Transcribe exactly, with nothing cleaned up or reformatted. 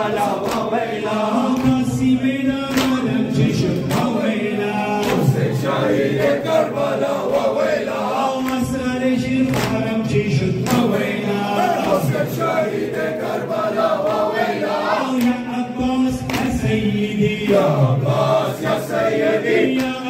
كربلاء وويلا عباسي بين عالم جيشك وويلا حسين شهيد كربلاء وويلا أسرار الحرم جيشك وويلا حسين شهيد كربلاء وويلا يا عباس يا سيدي يا عباس يا سيدي يا